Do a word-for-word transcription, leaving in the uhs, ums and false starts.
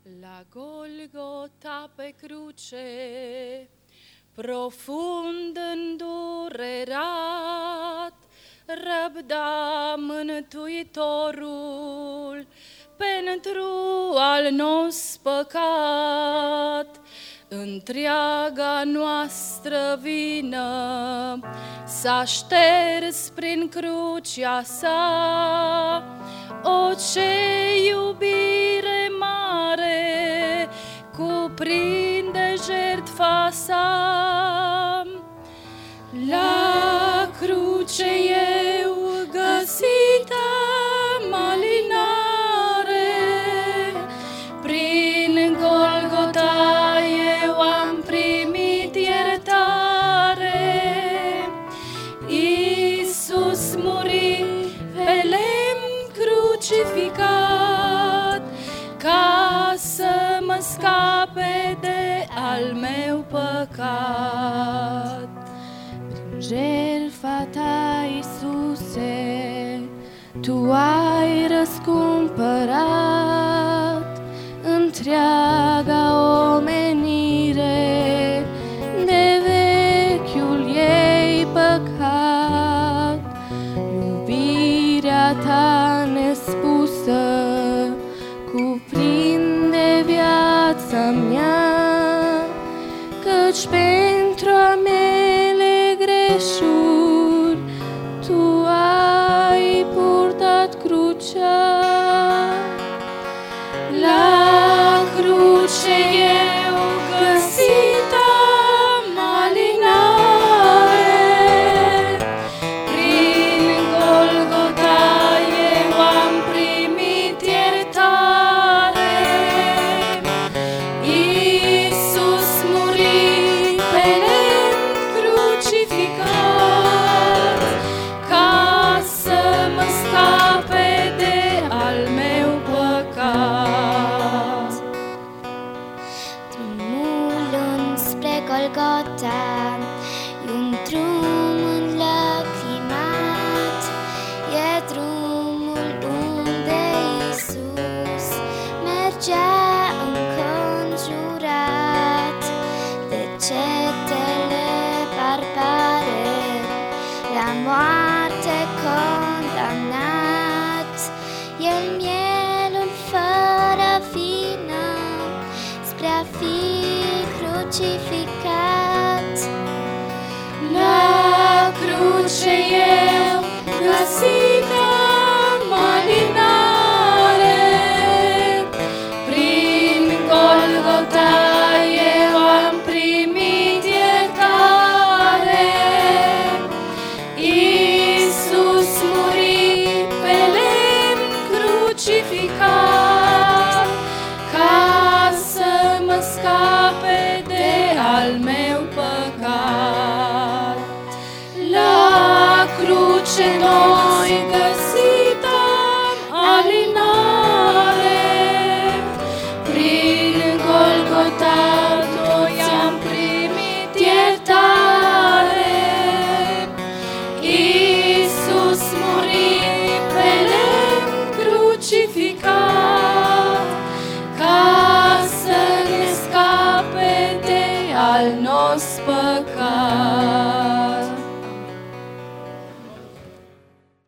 La Golgota pe cruce, profund îndurerat, răbda Mântuitorul pentru al nostru păcat. Întreaga noastră vină s-a șters prin crucea sa. O, ce iubire mare cuprinde jertfa sa! La cruce eu găsită malinare, prin Golgota eu am primit iertare. Iisus muri pe lemn crucificat, ca să mă scape de al meu păcat. Prin jertfa ta, Iisuse, tu ai răscumpărat întreaga omenire de vechiul ei păcat. Iubirea ta nespusă cuprinde viața mea, căci pentru a mele greșuri tu ai purtat crucea. La cruce eu găsită malinare, prin Golgota eu am primit iertare. Iisus muri pe lemn crucificat, ca să mă scape de al meu păcat. Drumul înspre Golgota e un drum înlăcrimat, e drumul unde Iisus mergea înconjurat de cetele barbare, la moarte condamnat. El, mielul fără vină, spre a fi crucificat. La cruce eu găsit